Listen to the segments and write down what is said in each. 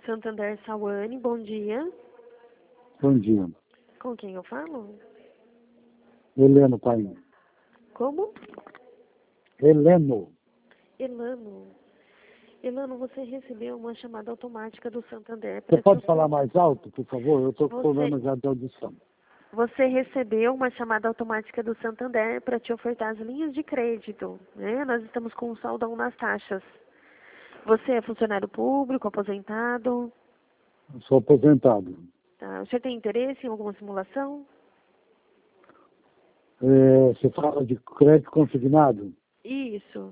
Santander Sawane, bom dia. Bom dia. Com quem eu falo? Heleno, pai. Como? Heleno. Elano. Elano, você recebeu uma chamada automática do Santander Você para pode falar mais alto, por favor? Eu estou com Você- problema já de audição. Você recebeu uma chamada automática do Santander para te ofertar as linhas de crédito, né? Nós estamos com um saldão nas taxas. Você é funcionário público, aposentado? Eu sou aposentado. Tá. O senhor tem interesse em alguma simulação? Você fala de crédito consignado? Isso.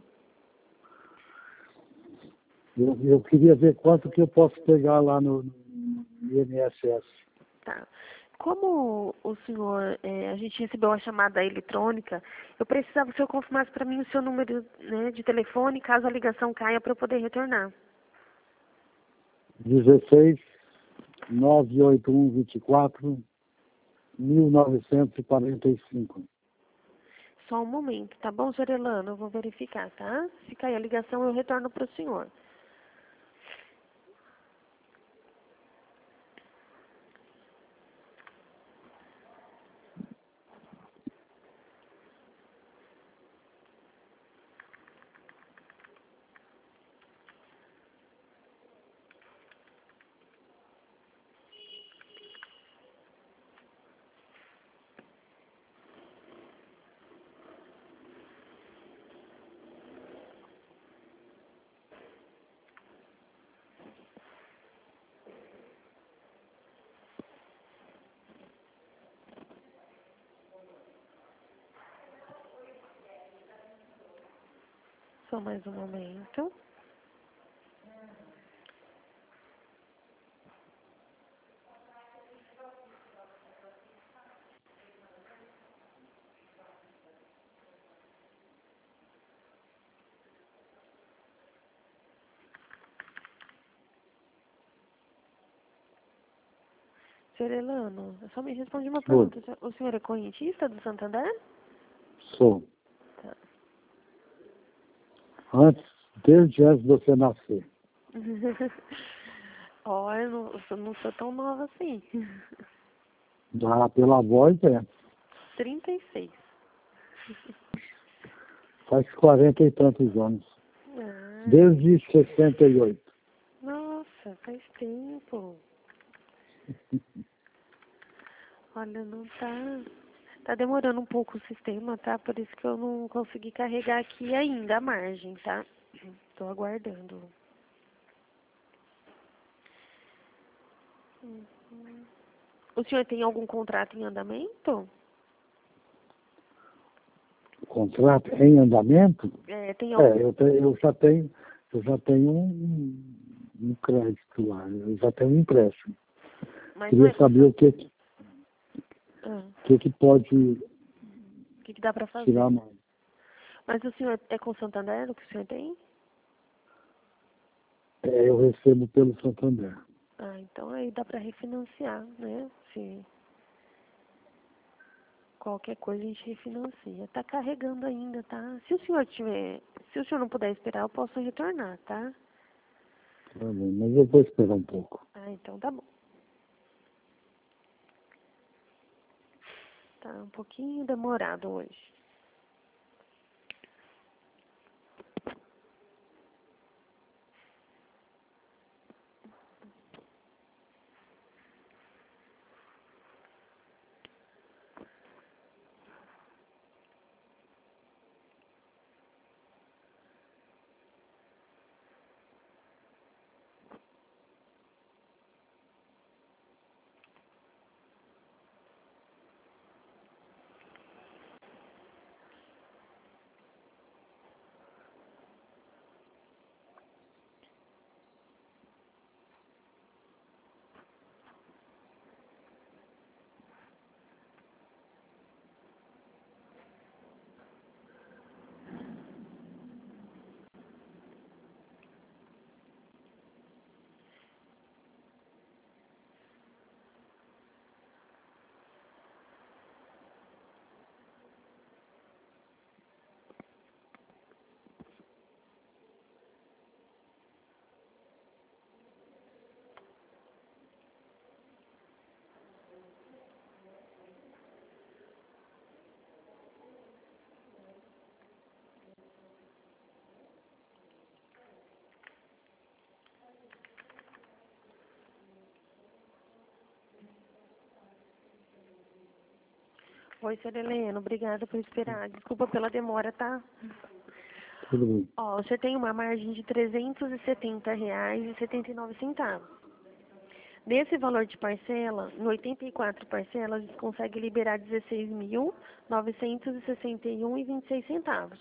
Eu queria ver quanto que eu posso pegar lá no INSS. Tá. Como o senhor, a gente recebeu uma chamada eletrônica, eu precisava que o senhor confirmasse para mim o seu número, né, de telefone, caso a ligação caia, para eu poder retornar. 16 981 24 1945. Só um momento, tá bom, senhor Elano? Eu vou verificar, tá? Se cair a ligação, eu retorno para o senhor. Só mais um momento. Senhor Elano, só me responde uma Sou. pergunta. O senhor é correntista do Santander? Sou. Tá. Desde antes de você nascer. Ó, eu não sou tão nova assim. Pela voz, 36. faz 40 e tantos anos. Ah, Desde 68. nossa, faz tempo. Olha, não tá. Tá demorando um pouco o sistema, tá? Por isso que eu não consegui carregar aqui ainda a margem, tá? Tô aguardando. O senhor tem algum contrato em andamento? O contrato em andamento? Tem algum. Eu já tenho um crédito lá, eu já tenho um empréstimo. Mas não é Queria com. saber o Ah, que pode o que dá pra fazer? tirar mais. Mas o senhor é com Santander, o que o senhor tem? Eu recebo pelo Santander. Ah, então aí dá pra refinanciar, né? Se qualquer coisa a gente refinancia. Tá carregando ainda, tá? Se o senhor não puder esperar, eu posso retornar, tá? Tá bom, mas eu vou esperar um pouco. Ah, então tá bom. Tá um pouquinho demorado hoje. Oi, senhora Helena, obrigada por esperar. Desculpa pela demora, tá? Tudo bem. Ó, você tem uma margem de R$ 370,79. Desse valor de parcela, em 84 parcelas, eles conseguem liberar R$ 16.961,26.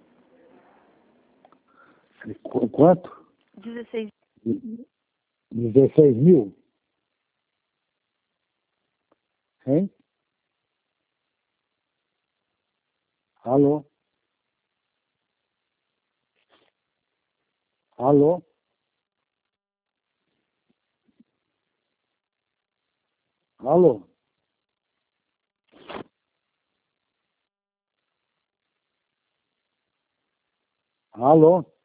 Quanto? 16. 16 mil? Hein? Alô? Alô? Alô? Alô?